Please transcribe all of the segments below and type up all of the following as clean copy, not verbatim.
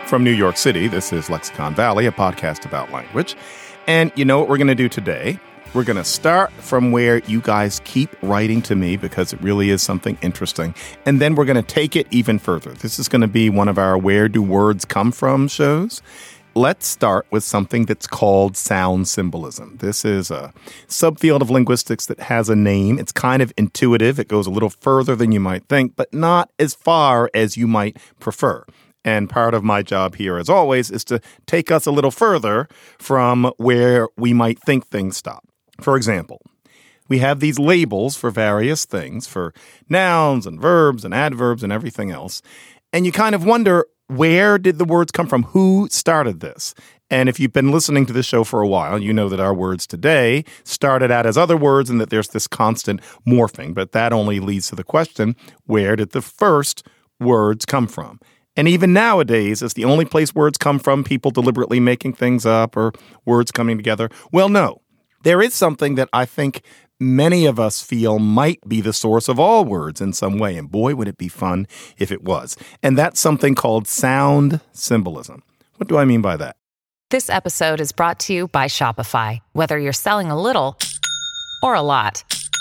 From New York City, this is Lexicon Valley, a podcast about language. And you know what we're going to do today? We're going to start from where you guys keep writing to me because it really is something interesting. And then we're going to take it even further. This is going to be one of our Where Do Words Come From shows. Let's start with something that's called sound symbolism. This is a subfield of linguistics that has a name. It's kind of intuitive. It goes a little further than you might think, but not as far as you might prefer. And part of my job here, as always, is to take us a little further from where we might think things stop. For example, we have these labels for various things, for nouns and verbs and adverbs and everything else. And you kind of wonder, where did the words come from? Who started this? And if you've been listening to this show for a while, you know that our words today started out as other words and that there's this constant morphing. But that only leads to the question, where did the first words come from? And even nowadays, is the only place words come from people deliberately making things up or words coming together? Well, no. There is something that I think many of us feel might be the source of all words in some way. And boy, would it be fun if it was. And that's something called sound symbolism. What do I mean by that? This episode is brought to you by Shopify. Whether you're selling a little or a lot,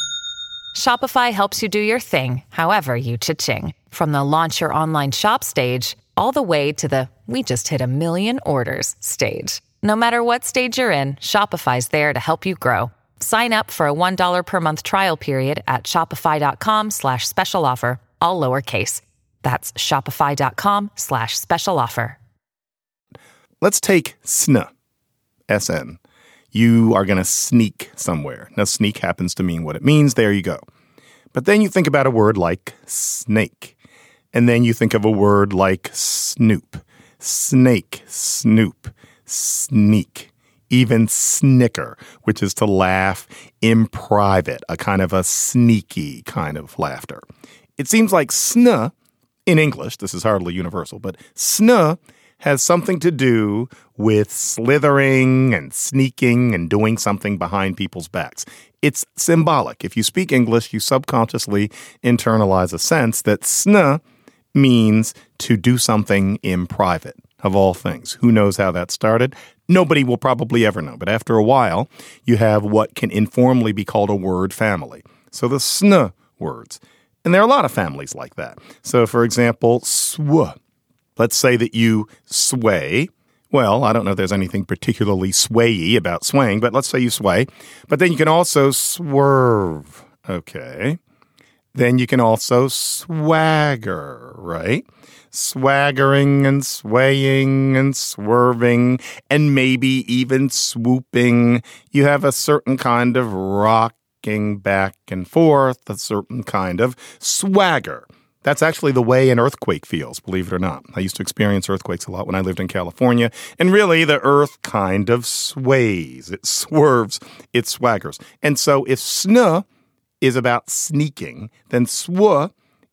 Shopify helps you do your thing, however you cha-ching. From the launch your online shop stage, all the way to the we just hit 1 million orders stage. No matter what stage you're in, Shopify's there to help you grow. Sign up for a $1 per month trial period at shopify.com/special offer, all lowercase. That's shopify.com/special offer. Let's take sn, S-N. You are going to sneak somewhere. Now, sneak happens to mean what it means. There you go. But then you think about a word like snake. And then you think of a word like snoop, snake, snoop, sneak, even snicker, which is to laugh in private, a kind of a sneaky kind of laughter. It seems like sn in English, this is hardly universal, but sn has something to do with slithering and sneaking and doing something behind people's backs. It's symbolic. If you speak English, you subconsciously internalize a sense that sn means to do something in private, of all things. Who knows how that started? Nobody will probably ever know. But after a while, you have what can informally be called a word family. So the sn words. And there are a lot of families like that. So, for example, sw. Let's say that you sway. Well, I don't know if there's anything particularly swayy about swaying, but let's say you sway. But then you can also swerve. Okay. Then you can also swagger, right? Swaggering and swaying and swerving and maybe even swooping. You have a certain kind of rocking back and forth, a certain kind of swagger. That's actually the way an earthquake feels, believe it or not. I used to experience earthquakes a lot when I lived in California. And really, the earth kind of sways. It swerves. It swaggers. And so if sn is about sneaking, then sw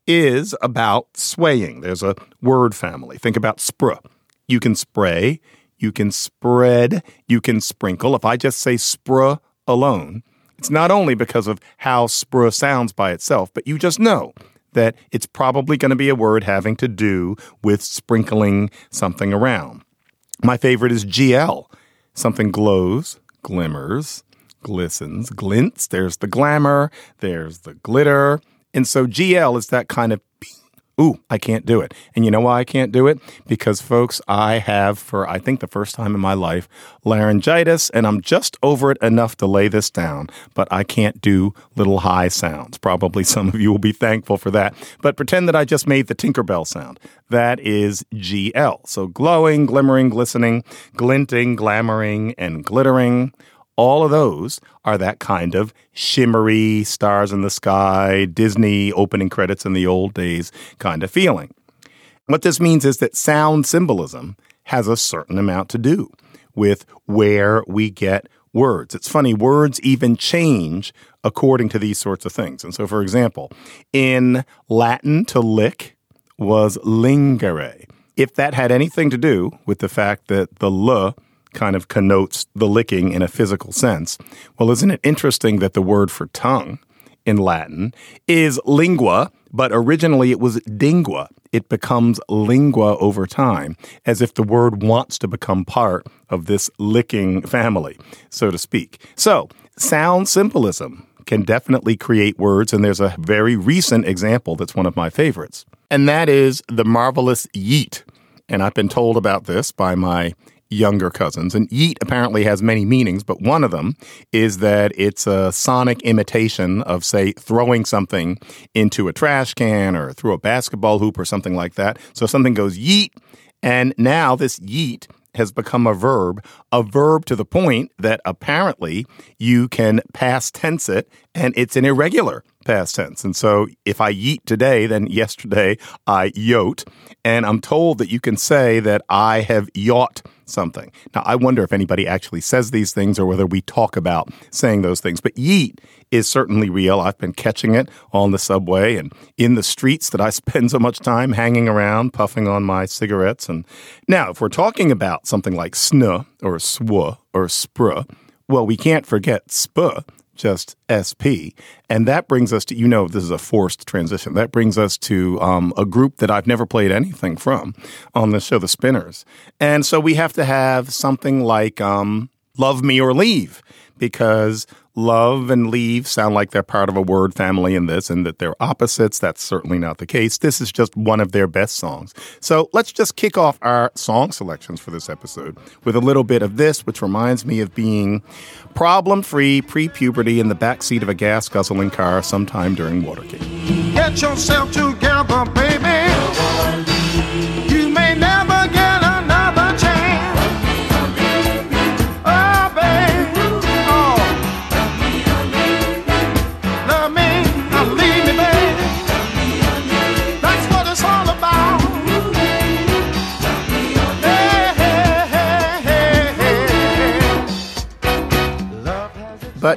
is about swaying. There's a word family. Think about spr. You can spray, you can spread, you can sprinkle. If I just say spr alone, it's not only because of how spr sounds by itself, but you just know that it's probably going to be a word having to do with sprinkling something around. My favorite is GL. Something glows, glimmers, glistens, glints. There's the glamour. There's the glitter. And so GL is that kind of, ooh, I can't do it. And you know why I can't do it? Because, folks, I have, for I think the first time in my life, laryngitis, and I'm just over it enough to lay this down, but I can't do little high sounds. Probably some of you will be thankful for that. But pretend that I just made the Tinkerbell sound. That is GL. So glowing, glimmering, glistening, glinting, glamoring, and glittering. All of those are that kind of shimmery, stars in the sky, Disney opening credits in the old days kind of feeling. What this means is that sound symbolism has a certain amount to do with where we get words. It's funny, words even change according to these sorts of things. And so, for example, in Latin, to lick was lingere. If that had anything to do with the fact that the l kind of connotes the licking in a physical sense, well, isn't it interesting that the word for tongue in Latin, is lingua, but originally it was dingua. It becomes lingua over time, as if the word wants to become part of this licking family, so to speak. So, sound symbolism can definitely create words, and there's a very recent example that's one of my favorites. And that is the marvelous yeet. And I've been told about this by my younger cousins. And yeet apparently has many meanings, but one of them is that it's a sonic imitation of, say, throwing something into a trash can or through a basketball hoop or something like that. So something goes yeet, and now this yeet has become a verb to the point that apparently you can past tense it, and it's an irregular past tense. And so if I yeet today, then yesterday I yote. And I'm told that you can say that I have yaught something. Now, I wonder if anybody actually says these things or whether we talk about saying those things. But yeet is certainly real. I've been catching it on the subway and in the streets that I spend so much time hanging around, puffing on my cigarettes. And now, if we're talking about something like sn or sw or spr, well, we can't forget sp, just SP. And that brings us to, this is a forced transition. That brings us to a group that I've never played anything from on the show, The Spinners. And so we have to have something like love me or leave, because love and leave sound like they're part of a word family in this, and that they're opposites. That's certainly not the case. This is just one of their best songs. So let's just kick off our song selections for this episode with a little bit of this, which reminds me of being problem-free pre-puberty in the backseat of a gas-guzzling car sometime during Watergate. Get yourself together, baby. You may never get another chance. But,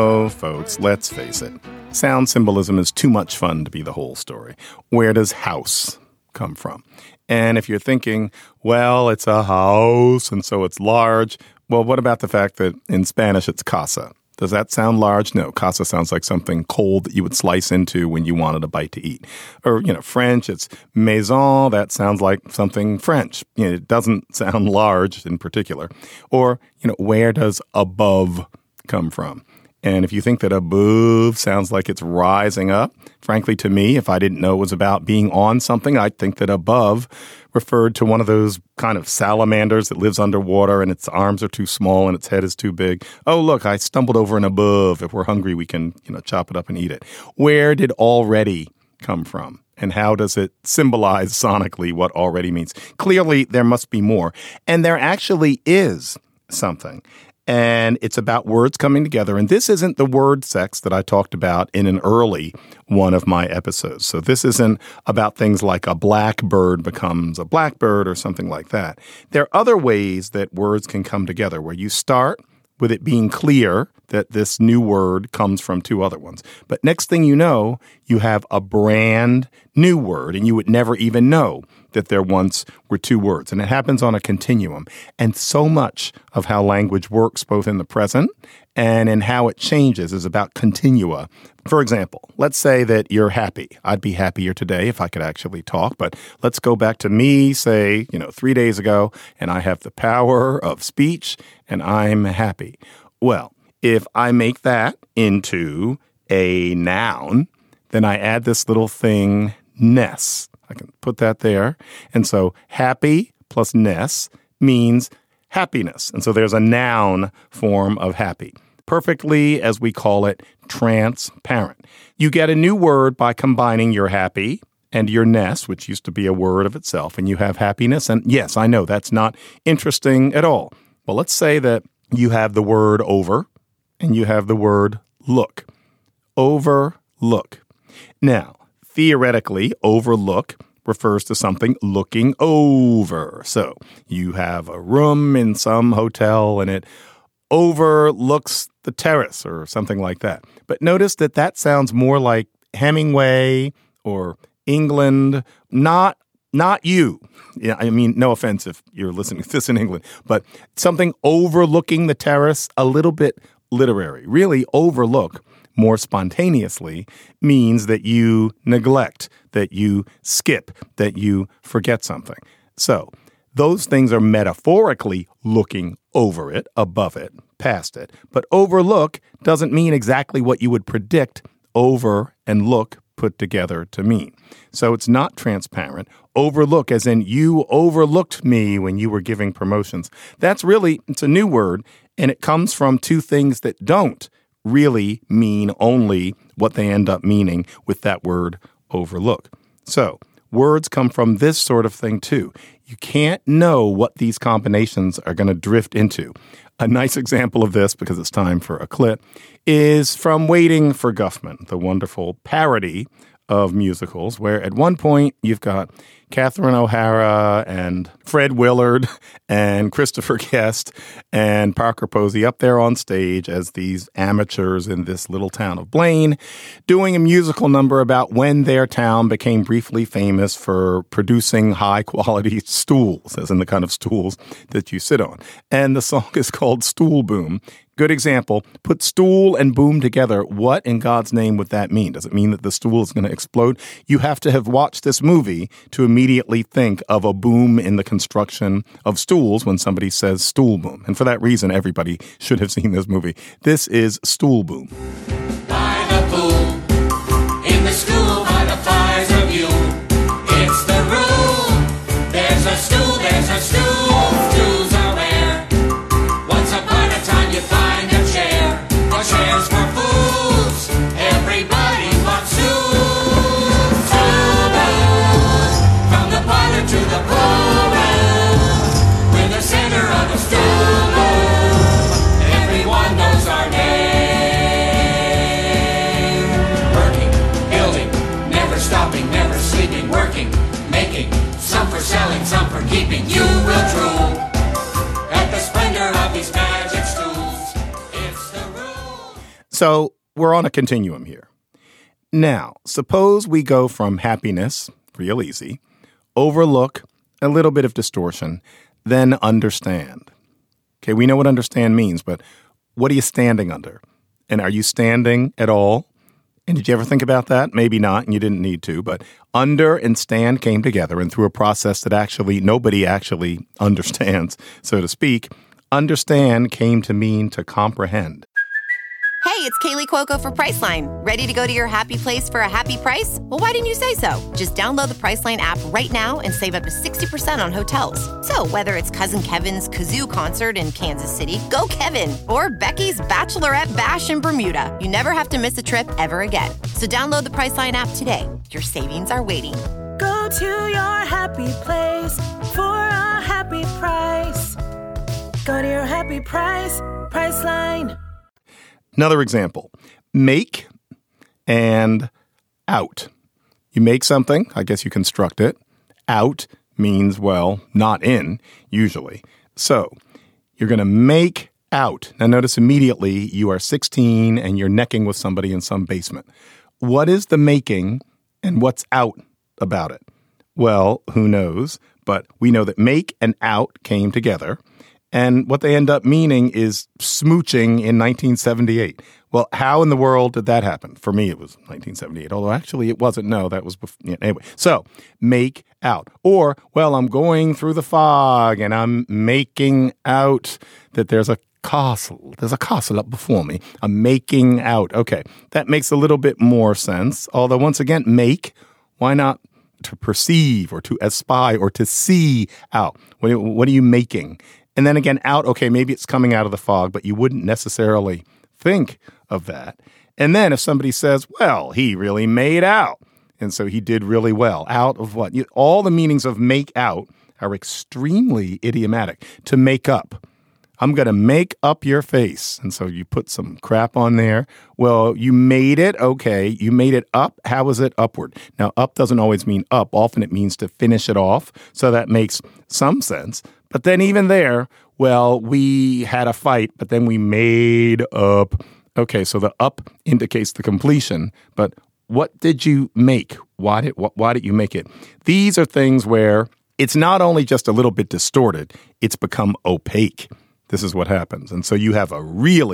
folks, let's face it. Sound symbolism is too much fun to be the whole story. Where does house come from? And if you're thinking, well, it's a house and so it's large, well, what about the fact that in Spanish it's casa? Does that sound large? No, casa sounds like something cold that you would slice into when you wanted a bite to eat. Or, French, it's maison. That sounds like something French. It doesn't sound large in particular. Or, where does above come from? And if you think that above sounds like it's rising up, frankly, to me, if I didn't know it was about being on something, I'd think that above referred to one of those kind of salamanders that lives underwater and its arms are too small and its head is too big. Oh, look, I stumbled over an above. If we're hungry, we can, chop it up and eat it. Where did already come from? And how does it symbolize sonically what already means? Clearly, there must be more. And there actually is something. And it's about words coming together. And this isn't the word sex that I talked about in an early one of my episodes. So this isn't about things like a blackbird becomes a blackbird or something like that. There are other ways that words can come together where you start with it being clear that this new word comes from two other ones. But next thing you know, you have a brand new word, and you would never even know that there once were two words. And it happens on a continuum. And so much of how language works, both in the present and in how it changes, is about continua. For example, let's say that you're happy. I'd be happier today if I could actually talk, but let's go back to me, say, 3 days ago, and I have the power of speech, and I'm happy. Well, if I make that into a noun, then I add this little thing, ness. I can put that there. And so happy plus ness means happiness. And so there's a noun form of happy. Perfectly, as we call it, transparent. You get a new word by combining your happy and your ness, which used to be a word of itself, and you have happiness. And yes, I know that's not interesting at all. Well, let's say that you have the word over and you have the word look. Overlook. Now, theoretically, overlook refers to something looking over. So you have a room in some hotel and it overlooks the terrace or something like that. But notice that that sounds more like Hemingway or England, not you. Yeah, I mean, no offense if you're listening to this in England, but something overlooking the terrace, a little bit literary. Really, overlook more spontaneously means that you neglect, that you skip, that you forget something. So those things are metaphorically looking over it, above it, past it. But overlook doesn't mean exactly what you would predict over and look put together to mean. So it's not transparent. Overlook as in you overlooked me when you were giving promotions. That's really, it's a new word, and it comes from two things that don't really mean only what they end up meaning with that word overlook. So words come from this sort of thing too. You can't know what these combinations are going to drift into. A nice example of this, because it's time for a clip, is from Waiting for Guffman, the wonderful parody of musicals, where at one point you've got Catherine O'Hara and Fred Willard and Christopher Guest and Parker Posey up there on stage as these amateurs in this little town of Blaine doing a musical number about when their town became briefly famous for producing high-quality stools, as in the kind of stools that you sit on. And the song is called Stool Boom. Good example. Put stool and boom together. What in God's name would that mean? Does it mean that the stool is going to explode? You have to have watched this movie to immediately think of a boom in the construction of stools when somebody says stool boom. And for that reason, everybody should have seen this movie. This is Stool Boom. By the pool, in the school, by the fires of you, it's the rule. There's a stool, stools are where. Once upon a time you find a chair, a chair's for fools. Everybody wants stools. Stool boom, from the parlor to the pool room, we're the center of the stool boom. Everyone knows our name. Working, building, never stopping, never sleeping, working, making, some for selling, some for keeping. You will drool at the splendor of these magic stools. It's the rule. So we're on a continuum here. Now, suppose we go from happiness, real easy, overlook, a little bit of distortion, then understand. Okay, we know what understand means, but what are you standing under? And are you standing at all? And did you ever think about that? Maybe not, and you didn't need to, but under and stand came together, and through a process that actually nobody actually understands, so to speak, understand came to mean to comprehend. Hey, it's Kaylee Cuoco for Priceline. Ready to go to your happy place for a happy price? Well, why didn't you say so? Just download the Priceline app right now and save up to 60% on hotels. So whether it's Cousin Kevin's Kazoo Concert in Kansas City, go Kevin, or Becky's Bachelorette Bash in Bermuda, you never have to miss a trip ever again. So download the Priceline app today. Your savings are waiting. Go to your happy place for a happy price. Go to your happy price, Priceline. Another example, make and out. You make something, I guess you construct it. Out means, well, not in, usually. So you're going to make out. Now notice immediately you are 16 and you're necking with somebody in some basement. What is the making and what's out about it? Well, who knows? But we know that make and out came together. And what they end up meaning is smooching in 1978. Well, how in the world did that happen? For me, it was 1978, although actually it wasn't. No, that was before. Yeah, anyway, so make out. Or, well, I'm going through the fog and I'm making out that there's a castle. There's a castle up before me. I'm making out. Okay, that makes a little bit more sense. Although, once again, make, why not to perceive or to espy or to see out? What are you making? And then again, out, okay, maybe it's coming out of the fog, but you wouldn't necessarily think of that. And then if somebody says, well, he really made out, and so he did really well, out of what? All the meanings of make out are extremely idiomatic. To make up. I'm going to make up your face. And so you put some crap on there. Well, you made it. Okay. You made it up. How is it upward? Now, up doesn't always mean up. Often it means to finish it off. So that makes some sense. But then even there, well, we had a fight, but then we made up. Okay, so the up indicates the completion, but what did you make? Why did you make it? These are things where it's not only just a little bit distorted, it's become opaque. This is what happens. And so you have a really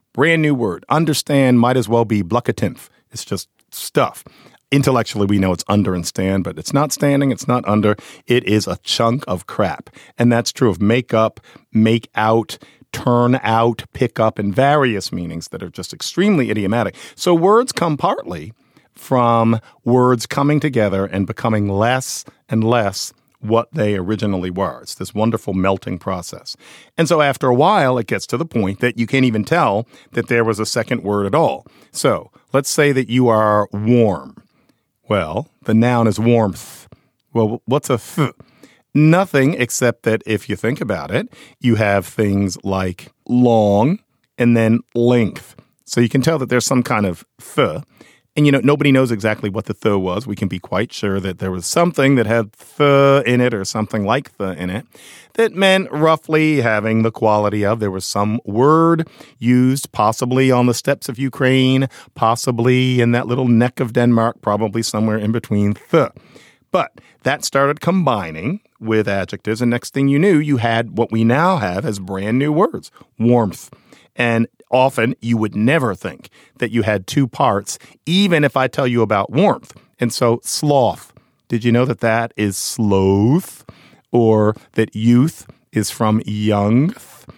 Brand new word. Understand might as well be bluckatinth. It's just stuff. Intellectually, we know it's under and stand, but it's not standing, it's not under. It is a chunk of crap. And that's true of make up, make out, turn out, pick up, and various meanings that are just extremely idiomatic. So words come partly from words coming together and becoming less and less what they originally were. It's this wonderful melting process. And so after a while, it gets to the point that you can't even tell that there was a second word at all. So let's say that you are warm. Well, the noun is warmth. Well, what's a th? Nothing except that if you think about it, you have things like long and then length. So you can tell that there's some kind of th. And, nobody knows exactly what the th was. We can be quite sure that there was something that had th in it or something like th in it that meant roughly having the quality of. There was some word used possibly on the steppes of Ukraine, possibly in that little neck of Denmark, probably somewhere in between th. But that started combining with adjectives. And next thing you knew, you had what we now have as brand new words, warmth. And often you would never think that you had two parts, even if I tell you about warmth. And so sloth. Did you know that that is sloth? Or that youth is from young?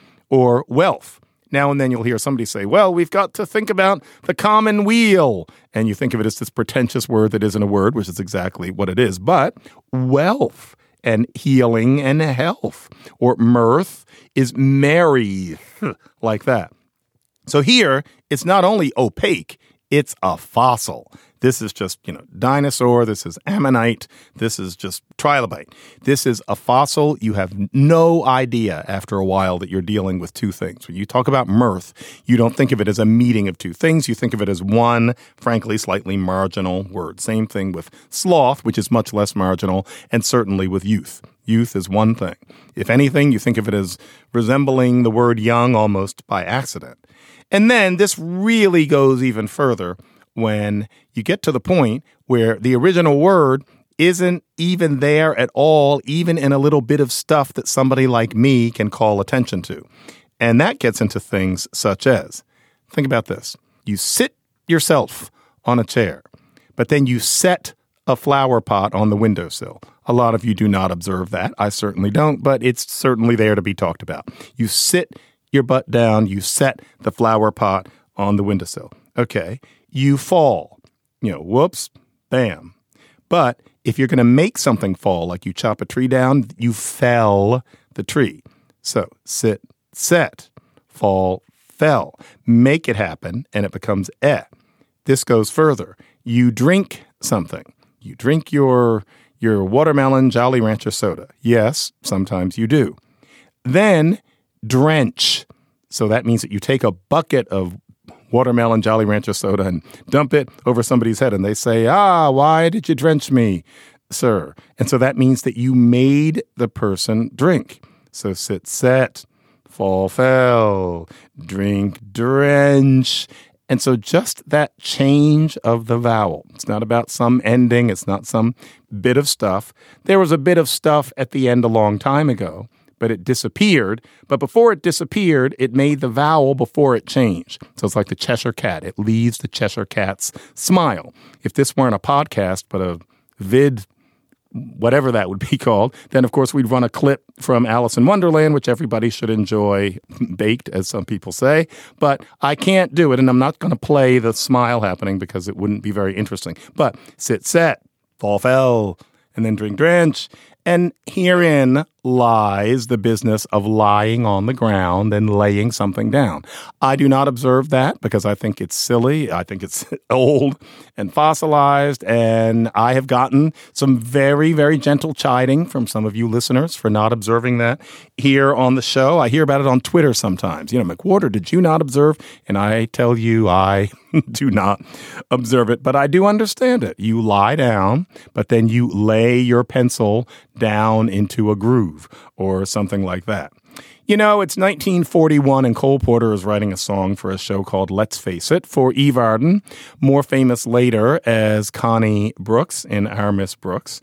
Or wealth. Now and then you'll hear somebody say, well, we've got to think about the common weal. And you think of it as this pretentious word that isn't a word, which is exactly what it is. But wealth and healing and health. Or mirth is merry, like that. So here, it's not only opaque, it's a fossil. This is just, dinosaur. This is ammonite. This is just trilobite. This is a fossil. You have no idea after a while that you're dealing with two things. When you talk about mirth, you don't think of it as a meeting of two things. You think of it as one, frankly, slightly marginal word. Same thing with sloth, which is much less marginal, and certainly with youth. Youth is one thing. If anything, you think of it as resembling the word young almost by accident. And then this really goes even further when you get to the point where the original word isn't even there at all, even in a little bit of stuff that somebody like me can call attention to. And that gets into things such as, think about this. You sit yourself on a chair, but then you set a flower pot on the windowsill. A lot of you do not observe that. I certainly don't, but it's certainly there to be talked about. You sit your butt down, you set the flower pot on the windowsill. Okay, you fall. Whoops, bam. But if you're going to make something fall, like you chop a tree down, you fell the tree. So sit, set, fall, fell. Make it happen, and it becomes eh. This goes further. You drink something. You drink your watermelon Jolly Rancher soda. Yes, sometimes you do. Then drench. So that means that you take a bucket of watermelon Jolly Rancher soda and dump it over somebody's head. And they say, why did you drench me, sir? And so that means that you made the person drink. So sit, set, fall, fell, drink, drench. And so just that change of the vowel. It's not about some ending. It's not some bit of stuff. There was a bit of stuff at the end a long time ago, but it disappeared. But before it disappeared, it made the vowel before it changed. So it's like the Cheshire Cat. It leaves the Cheshire Cat's smile. If this weren't a podcast, but a vid, whatever that would be called, then of course we'd run a clip from Alice in Wonderland, which everybody should enjoy baked, as some people say. But I can't do it, and I'm not going to play the smile happening because it wouldn't be very interesting. But sit, set, fall, fell, and then drink, drench. And herein lies the business of lying on the ground and laying something down. I do not observe that because I think it's silly. I think it's old and fossilized. And I have gotten some very, very gentle chiding from some of you listeners for not observing that here on the show. I hear about it on Twitter sometimes. McWhorter, did you not observe? And I tell you, I do not observe it, but I do understand it. You lie down, but then you lay your pencil down into a groove or something like that. It's 1941 and Cole Porter is writing a song for a show called Let's Face It for Eve Arden, more famous later as Connie Brooks in Our Miss Brooks.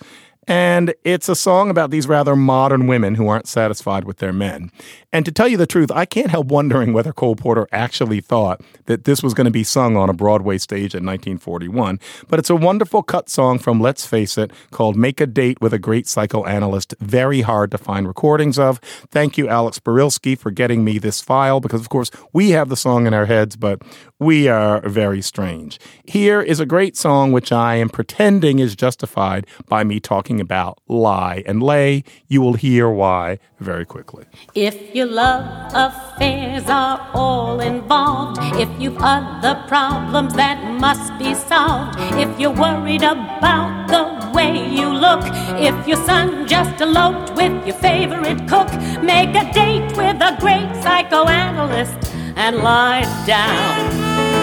And it's a song about these rather modern women who aren't satisfied with their men. And to tell you the truth, I can't help wondering whether Cole Porter actually thought that this was going to be sung on a Broadway stage in 1941. But it's a wonderful cut song from Let's Face It called Make a Date with a Great Psychoanalyst. Very hard to find recordings of. Thank you, Alex Barilski, for getting me this file because, of course, we have the song in our heads, but we are very strange. Here is a great song which I am pretending is justified by me talking about lie and lay. You will hear why very quickly. If your love affairs are all involved, if you've other problems that must be solved, if you're worried about the way you look, if your son just eloped with your favorite cook, make a date with a great psychoanalyst and lie down.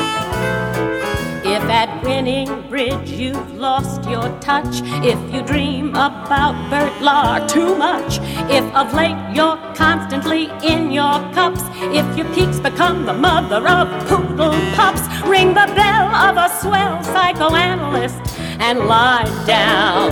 If at winning bridge you've lost your touch, if you dream about Bert Lahr too much, if of late you're constantly in your cups, if your peaks become the mother of poodle pups, ring the bell of a swell psychoanalyst and lie down.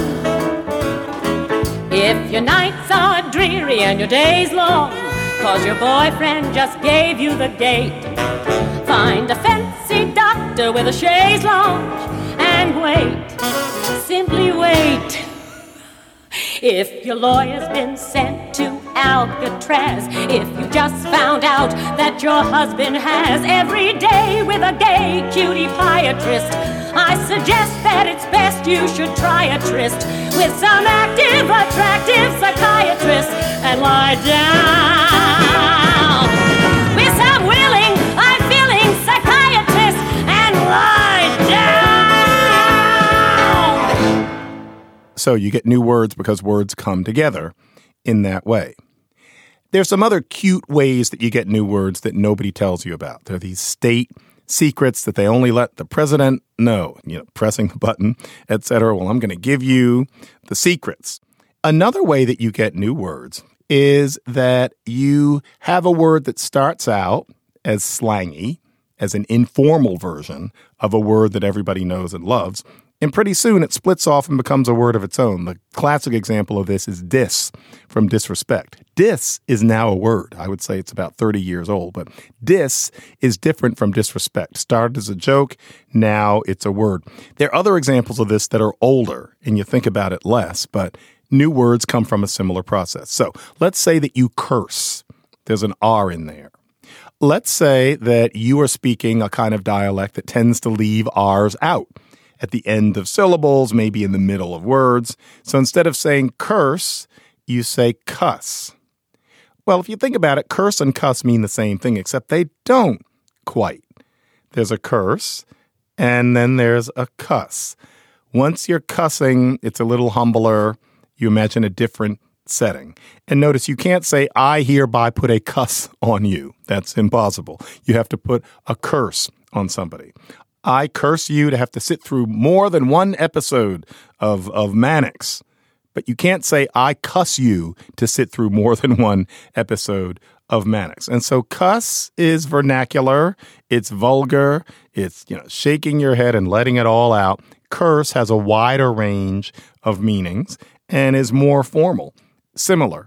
If your nights are dreary and your days long, 'cause your boyfriend just gave you the gate, find a fancy doctor with a chaise lounge and wait, simply wait. If your lawyer's been sent to Alcatraz, if you just found out that your husband has every day with a gay cutie pietrist, I suggest that it's best you should try a tryst with some active, attractive psychiatrist and lie down with some willing, I'm-feeling psychiatrist and lie down. So you get new words because words come together in that way. There's some other cute ways that you get new words that nobody tells you about. There are these state secrets that they only let the president know, pressing the button, etc. Well, I'm going to give you the secrets. Another way that you get new words is that you have a word that starts out as slangy, as an informal version of a word that everybody knows and loves. And pretty soon it splits off and becomes a word of its own. The classic example of this is dis, from disrespect. Dis is now a word. I would say it's about 30 years old, but dis is different from disrespect. Started as a joke, now it's a word. There are other examples of this that are older, and you think about it less, but new words come from a similar process. So let's say that you curse. There's an R in there. Let's say that you are speaking a kind of dialect that tends to leave R's out at the end of syllables, maybe in the middle of words. So instead of saying curse, you say cuss. Well, if you think about it, curse and cuss mean the same thing, except they don't quite. There's a curse, and then there's a cuss. Once you're cussing, it's a little humbler. You imagine a different setting. And notice you can't say, I hereby put a cuss on you. That's impossible. You have to put a curse on somebody. I curse you to have to sit through more than one episode of Mannix. But you can't say, I cuss you to sit through more than one episode of Mannix. And so cuss is vernacular. It's vulgar. It's, shaking your head and letting it all out. Curse has a wider range of meanings and is more formal. Similar.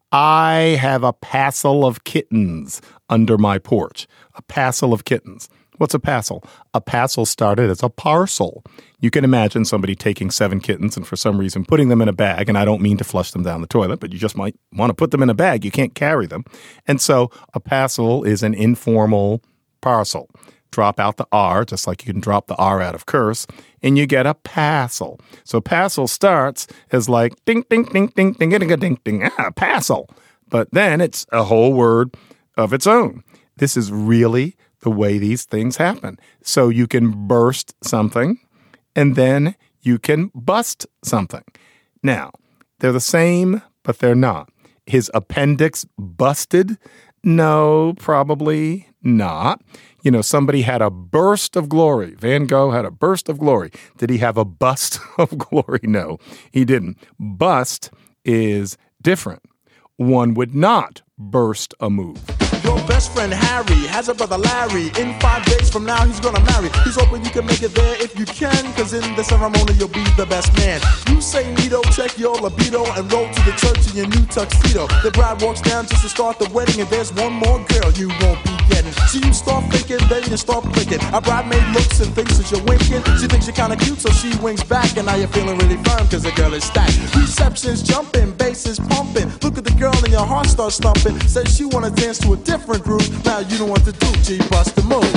I have a passel of kittens under my porch. A passel of kittens. What's a passel? A passel started as a parcel. You can imagine somebody taking 7 kittens and for some reason putting them in a bag, and I don't mean to flush them down the toilet, but you just might want to put them in a bag. You can't carry them. And so a passel is an informal parcel. Drop out the R, just like you can drop the R out of curse, and you get a passel. So passel starts as like ding, ding, ding, ding, ding, ding, ding, ding, passel. But then it's a whole word of its own. This is really the way these things happen. So you can burst something, and then you can bust something. Now, they're the same, but they're not. His appendix busted? No, probably not. Somebody had a burst of glory. Van Gogh had a burst of glory. Did he have a bust of glory? No, he didn't. Bust is different. One would not burst a move. Your best friend Harry has a brother Larry. In 5 days from now he's gonna marry. He's hoping you can make it there if you can, cause in the ceremony you'll be the best man. You say Nito, check check your libido and roll to the church in your new tuxedo. The bride walks down just to start the wedding, and there's one more girl you won't be getting. So you start thinking, then you start clicking. A bridemaid looks and thinks that you're winking. She thinks you're kinda cute, so she winks back, and now you're feeling really firm, cause the girl is stacked. Reception's jumping, bass is pumping. Look at the girl and your heart starts thumping. Says she wanna dance to a different groove. Now you know what to do, G, bust the move.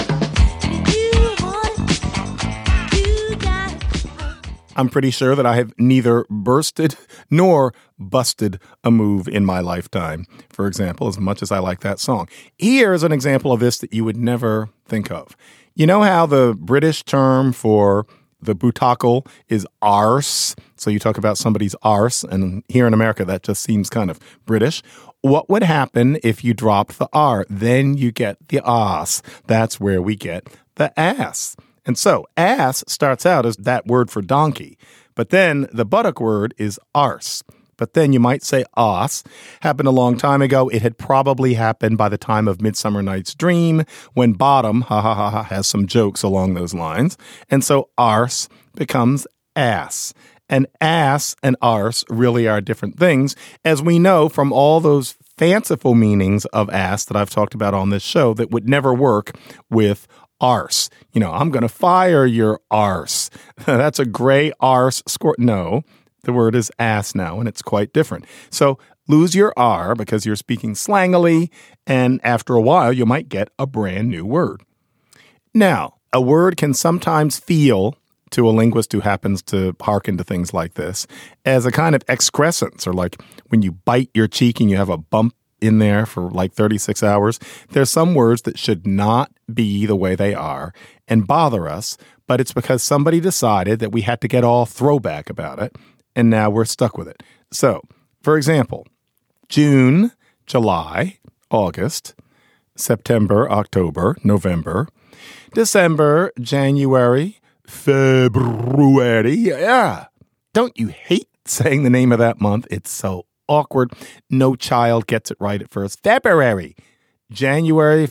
I'm pretty sure that I have neither bursted nor busted a move in my lifetime, for example, as much as I like that song. Here's an example of this that you would never think of. You know how the British term for the bootockel is arse? So you talk about somebody's arse, and here in America that just seems kind of British. What would happen if you drop the R? Then you get the ass. That's where we get the ass. And so ass starts out as that word for donkey, but then the buttock word is arse. But then you might say ass. Happened a long time ago. It had probably happened by the time of Midsummer Night's Dream, when Bottom, has some jokes along those lines. And so arse becomes ass. And ass and arse really are different things, as we know from all those fanciful meanings of ass that I've talked about on this show that would never work with arse. You know, I'm going to fire your arse. That's a gray arse squirt. No, the word is ass now, and it's quite different. So lose your R because you're speaking slangily, and after a while, you might get a brand new word. Now, a word can sometimes feel, to a linguist who happens to hearken to things like this, as a kind of excrescence, or like when you bite your cheek and you have a bump in there for like 36 hours. There's some words that should not be the way they are and bother us, but it's because somebody decided that we had to get all throwback about it, and now we're stuck with it. So, for example, June, July, August, September, October, November, December, January, February. Yeah. Don't you hate saying the name of that month? It's so awkward. No child gets it right at first. February. January,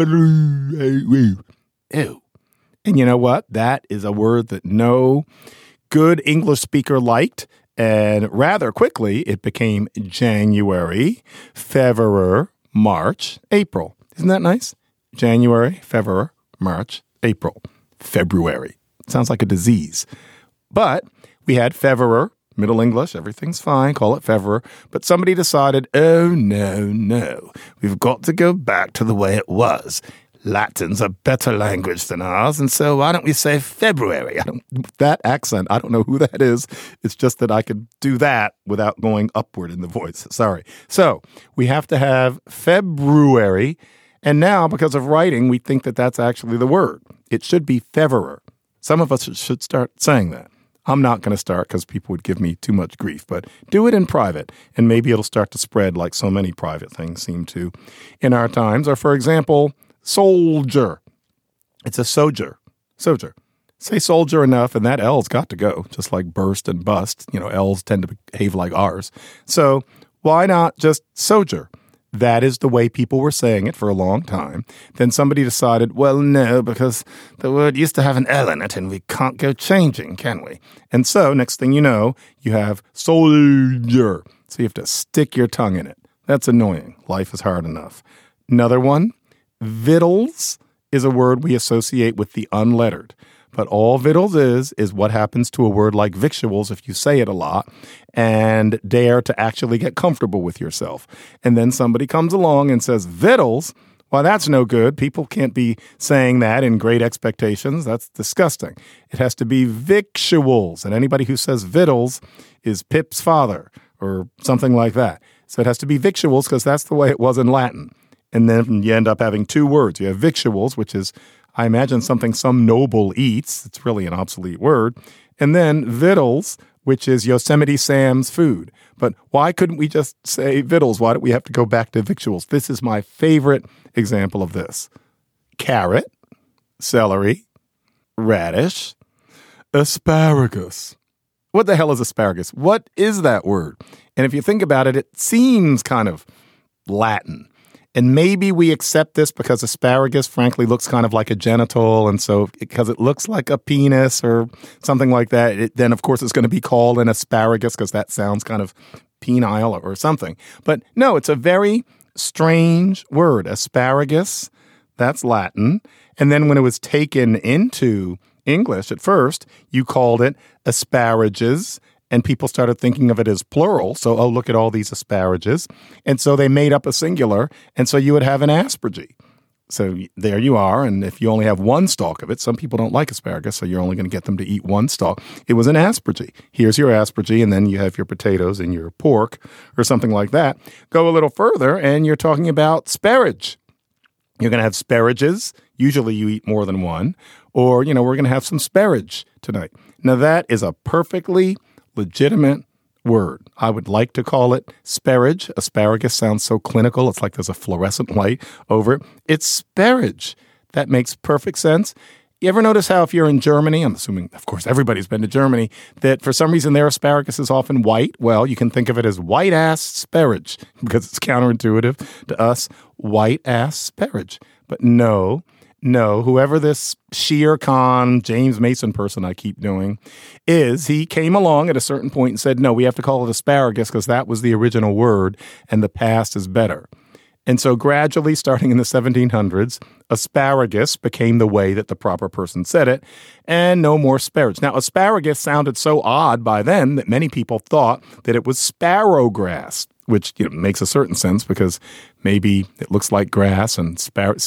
February. Ew. And you know what? That is a word that no good English speaker liked. And rather quickly, it became January, February, March, April. Isn't that nice? January, February, March, April. February. Sounds like a disease. But we had February. Middle English, everything's fine, call it February. But somebody decided, oh, no, we've got to go back to the way it was. Latin's a better language than ours, and so why don't we say February? That accent, I don't know who that is. It's just that I could do that without going upward in the voice. Sorry. So we have to have February, and now because of writing, we think that that's actually the word. It should be February. Some of us should start saying that. I'm not going to start because people would give me too much grief, but do it in private, and maybe it'll start to spread like so many private things seem to in our times. Or, for example, soldier. It's a sojer. Sojer. Say soldier enough, and that L's got to go, just like burst and bust. You know, L's tend to behave like R's. So why not just sojer? That is the way people were saying it for a long time. Then somebody decided, well, no, because the word used to have an L in it, and we can't go changing, can we? And so, next thing you know, you have soldier. So you have to stick your tongue in it. That's annoying. Life is hard enough. Another one, victuals is a word we associate with the unlettered. But all victuals is what happens to a word like victuals if you say it a lot and dare to actually get comfortable with yourself. And then somebody comes along and says, victuals? Why, that's no good. People can't be saying that in great expectations. That's disgusting. It has to be victuals. And anybody who says victuals is Pip's father or something like that. So it has to be victuals because that's the way it was in Latin. And then you end up having two words. You have victuals, which is, I imagine, something some noble eats. It's really an obsolete word. And then victuals, which is Yosemite Sam's food. But why couldn't we just say victuals? Why do we have to go back to victuals? This is my favorite example of this. Carrot, celery, radish, asparagus. What the hell is asparagus? What is that word? And if you think about it, it seems kind of Latin. And maybe we accept this because asparagus, frankly, looks kind of like a genital. And so because it looks like a penis or something like that, then, of course, it's going to be called an asparagus because that sounds kind of penile or something. But no, it's a very strange word. Asparagus, that's Latin. And then when it was taken into English at first, you called it asparagus. And people started thinking of it as plural. So, oh, look at all these asparagus. And so they made up a singular. And so you would have an aspergy. So there you are. And if you only have one stalk of it, some people don't like asparagus, so you're only going to get them to eat one stalk. It was an aspergy. Here's your aspergy. And then you have your potatoes and your pork or something like that. Go a little further and you're talking about sparage. You're going to have sparages. Usually you eat more than one. Or, we're going to have some sparage tonight. Now that is a perfectly legitimate word. I would like to call it sparage. Asparagus sounds so clinical. It's like there's a fluorescent light over it. It's sparage. That makes perfect sense. You ever notice how if you're in Germany, I'm assuming, of course, everybody's been to Germany, that for some reason their asparagus is often white? Well, you can think of it as white-ass sparage because it's counterintuitive to us, white-ass sparage. But no, whoever this Shere Khan, James Mason person I keep doing is, he came along at a certain point and said, no, we have to call it asparagus because that was the original word and the past is better. And so gradually, starting in the 1700s, asparagus became the way that the proper person said it, and no more sparage. Now, asparagus sounded so odd by then that many people thought that it was sparrowgrass, which makes a certain sense because maybe it looks like grass and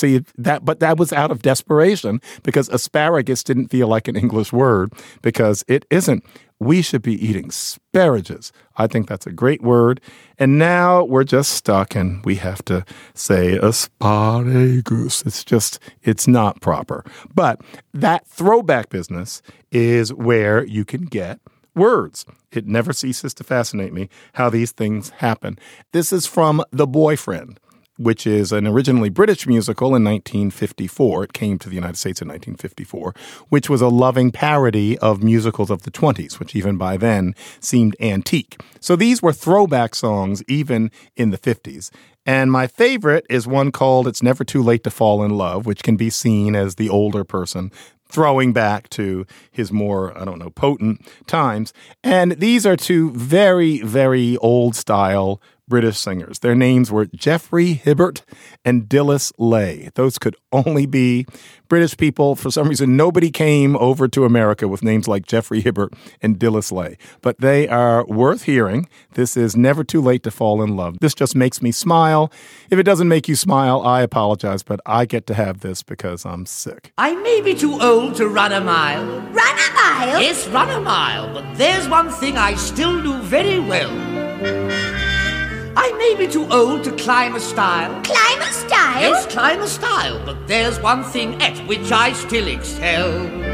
but that was out of desperation because asparagus didn't feel like an English word because it isn't. We should be eating sparages. I think that's a great word. And now we're just stuck and we have to say asparagus. It's not proper. But that throwback business is where you can get words. It never ceases to fascinate me how these things happen. This is from The Boyfriend, which is an originally British musical in 1954. It came to the United States in 1954, which was a loving parody of musicals of the 20s, which even by then seemed antique. So these were throwback songs even in the 50s. And my favorite is one called It's Never Too Late to Fall in Love, which can be seen as the older person throwing back to his more, potent times. And these are two very, very old-style British singers. Their names were Geoffrey Hibbert and Dilys Lay. Those could only be British people. For some reason, nobody came over to America with names like Geoffrey Hibbert and Dilys Lay. But they are worth hearing. This is Never Too Late to Fall in Love. This just makes me smile. If it doesn't make you smile, I apologize, but I get to have this because I'm sick. I may be too old to run a mile. Run a mile? Yes, run a mile. But there's one thing I still do very well. I may be too old to climb a stile. Climb a stile? Yes, climb a stile. But there's one thing at which I still excel.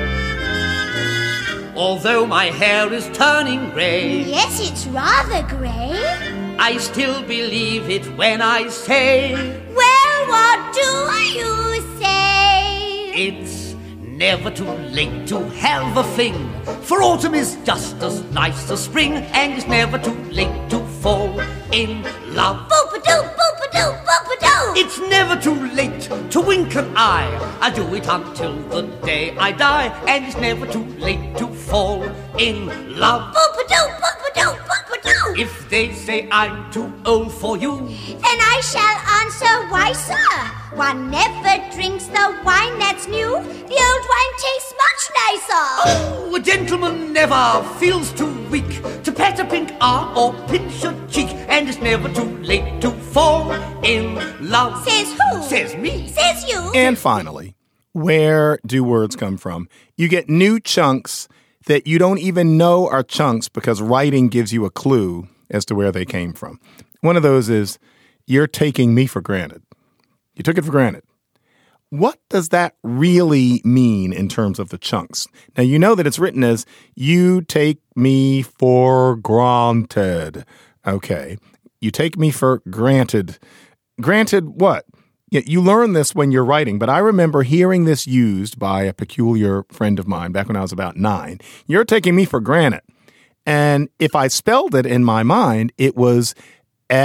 Although my hair is turning grey. Yes, it's rather grey. I still believe it when I say, well, what do you say? It's never too late to have a fling. For autumn is just as nice as spring. And it's never too late to fall in love. Boop-a-doo, boop-a-doo, boop-a-doo. It's never too late to wink an eye. I do it until the day I die. And it's never too late to fall in love. Boop-a-doo, boop-a-doo, boop-a-doo. If they say I'm too old for you, then I shall answer, why, sir? One never drinks the wine that's new. The old wine tastes much nicer. Oh, a gentleman never feels too weak to pat a pink arm or pinch a cheek. And it's never too late to fall in love. Says who? Says me. Says you. And finally, where do words come from? You get new chunks that you don't even know are chunks because writing gives you a clue as to where they came from. One of those is, you're taking me for granted. You took it for granted. What does that really mean in terms of the chunks? Now, you know that it's written as, you take me for granted. Okay. You take me for granted. Granted what? You learn this when you're writing, but I remember hearing this used by a peculiar friend of mine back when I was about 9. You're taking me for granted. And if I spelled it in my mind, it was F-E-R-G-R-A-N-T-E-D.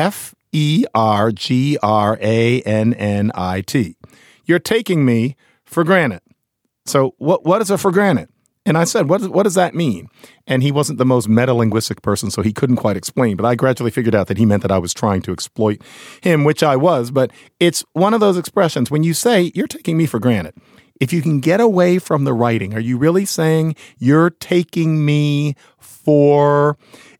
E-R-G-R-A-N-N-I-T. You're taking me for granted. So what is a for granted? And I said, what does that mean? And he wasn't the most metalinguistic person, so he couldn't quite explain. But I gradually figured out that he meant that I was trying to exploit him, which I was. But it's one of those expressions when you say, you're taking me for granted. If you can get away from the writing, are you really saying you're taking me for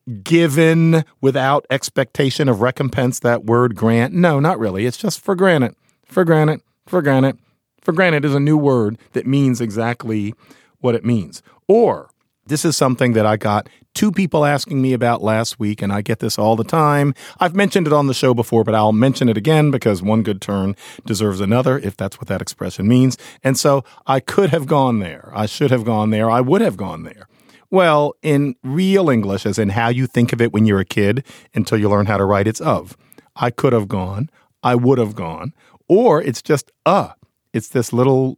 given without expectation of recompense, that word grant? No, not really. It's just for granted, for granted, for granted. For granted is a new word that means exactly what it means. Or this is something that I got two people asking me about last week, and I get this all the time. I've mentioned it on the show before, but I'll mention it again because one good turn deserves another, if that's what that expression means. And so I could have gone there. I should have gone there. I would have gone there. Well, in real English, as in how you think of it when you're a kid until you learn how to write, it's of. I could have gone. I would have gone. Or it's just It's this little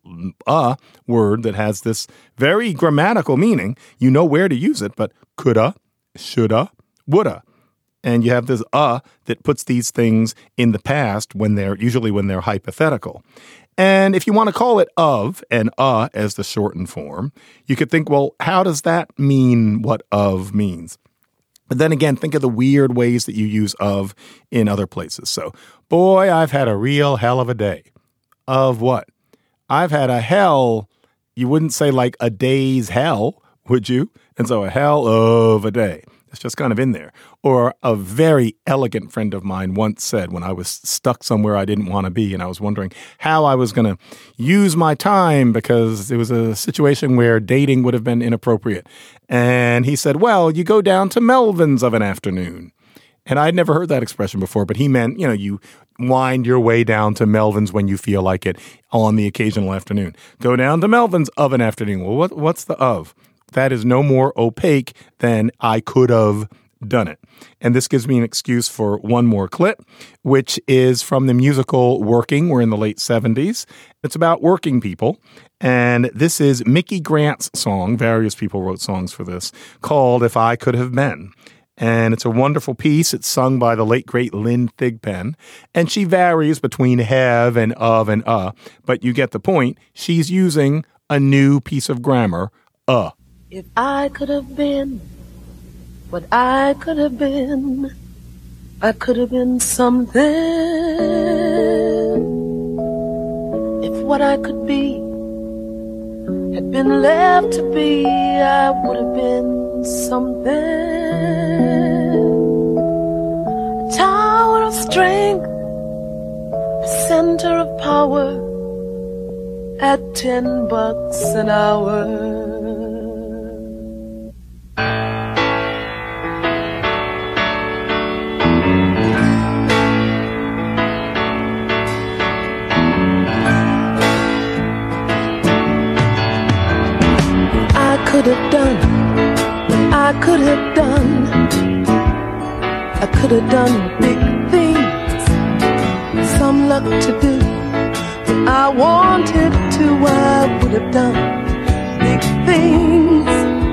word that has this very grammatical meaning. You know where to use it, but coulda, shoulda, woulda. And you have this that puts these things in the past usually when they're hypothetical. And if you want to call it of and as the shortened form, you could think, well, how does that mean what of means? But then again, think of the weird ways that you use of in other places. So, boy, I've had a real hell of a day. Of what? I've had a hell. You wouldn't say like a day's hell, would you? And so a hell of a day. It's just kind of in there. Or a very elegant friend of mine once said when I was stuck somewhere I didn't want to be and I was wondering how I was going to use my time because it was a situation where dating would have been inappropriate. And he said, well, you go down to Melvin's of an afternoon. And I'd never heard that expression before, but he meant, you wind your way down to Melvin's when you feel like it on the occasional afternoon. Go down to Melvin's of an afternoon. Well, what's the of? That is no more opaque than I could have done it. And this gives me an excuse for one more clip, which is from the musical Working. We're in the late 70s. It's about working people. And this is Mickey Grant's song. Various people wrote songs for this called If I Could Have Been. And it's a wonderful piece. It's sung by the late, great Lynn Thigpen. And she varies between have and of and but you get the point. She's using a new piece of grammar, If I could have been what I could have been, I could have been something. If what I could be had been left to be, I would have been something. A tower of strength, a center of power, at $10 an hour. Could have done, I could have done, I could have done big things, some luck to do, but I wanted to, I would have done big things.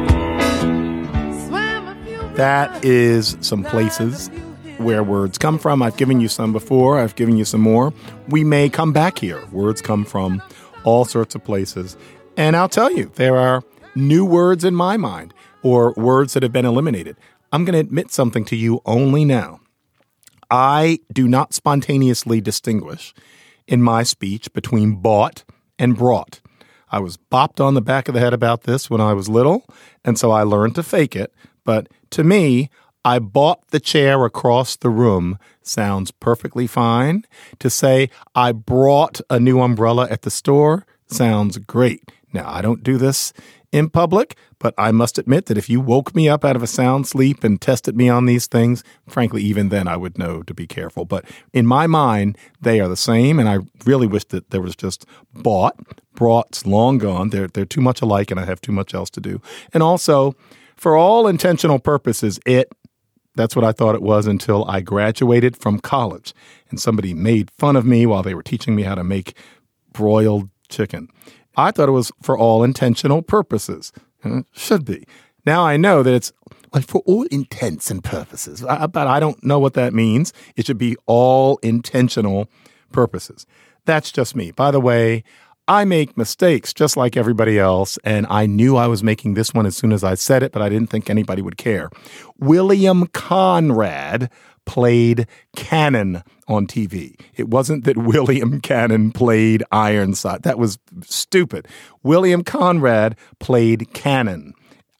That is some places where words come from. I've given you some before. I've given you some more. We may come back here. Words come from all sorts of places. And I'll tell you, there are new words in my mind or words that have been eliminated. I'm going to admit something to you only now. I do not spontaneously distinguish in my speech between bought and brought. I was bopped on the back of the head about this when I was little, and so I learned to fake it. But to me, I bought the chair across the room sounds perfectly fine. To say I brought a new umbrella at the store sounds great. Now, I don't do this in public, but I must admit that if you woke me up out of a sound sleep and tested me on these things, frankly, even then I would know to be careful. But in my mind, they are the same, and I really wish that there was just bought. Brought's long gone. They're too much alike, and I have too much else to do. And also, for all intentional purposes, that's what I thought it was until I graduated from college, and somebody made fun of me while they were teaching me how to make broiled chicken. I thought it was for all intentional purposes. Should be. Now I know that it's Like for all intents and purposes. But I don't know what that means. It should be all intentional purposes. That's just me. By the way, I make mistakes just like everybody else, and I knew I was making this one as soon as I said it, but I didn't think anybody would care. William Conrad played Cannon on TV. It wasn't that William Cannon played Ironside. That was stupid. William Conrad played Cannon.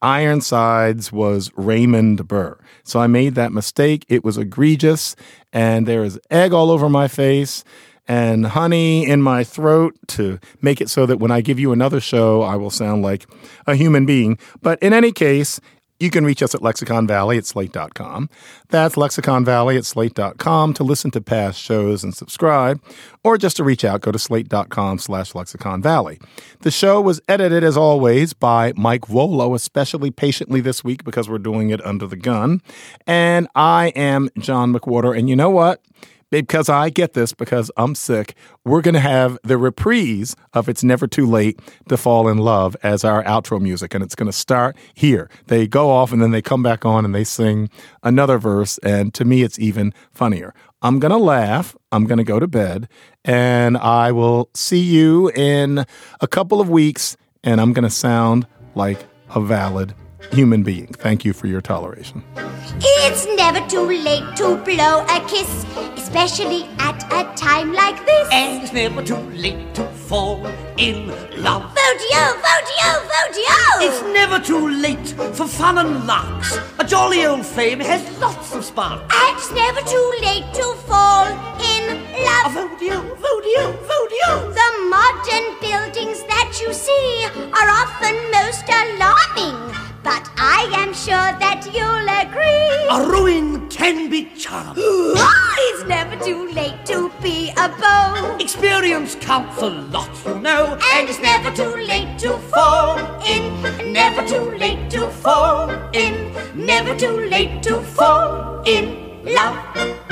Ironsides was Raymond Burr. So I made that mistake. It was egregious, and there is egg all over my face and honey in my throat to make it so that when I give you another show, I will sound like a human being. But in any case, you can reach us at Lexicon Valley at slate.com. That's Lexicon Valley at slate.com to listen to past shows and subscribe, or just to reach out, go to slate.com/Lexicon Valley. The show was edited, as always, by Mike Volo, especially patiently this week because we're doing it under the gun. And I am John McWhorter. And you know what? Because I get this, because I'm sick, we're going to have the reprise of It's Never Too Late to Fall in Love as our outro music. And it's going to start here. They go off and then they come back on and they sing another verse. And to me, it's even funnier. I'm going to laugh. I'm going to go to bed. And I will see you in a couple of weeks. And I'm going to sound like a valid human being. Thank you for your toleration. It's never too late to blow a kiss, especially at a time like this. And it's never too late to fall in love. Vote yo, vote yo, vote yo! It's never too late for fun and larks. A jolly old flame has lots of sparks. And it's never too late to fall in love. Vote yo, vote yo, vote yo! The modern buildings that you see are often most alarming, but I am sure that you'll agree. A ruin can be charming. It's never too late to be a beau. Experience counts a lot, you know. And it's never too late to fall in. Never too late to fall in. Never too late to fall in love.